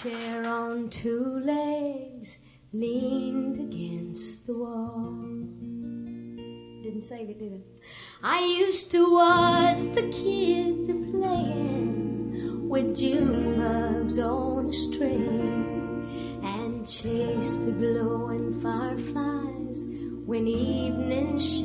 chair on two legs leaned against the wall. Didn't save it, did it? I used to watch the kids playing with June bugs on a string and chase the glowing fireflies when evening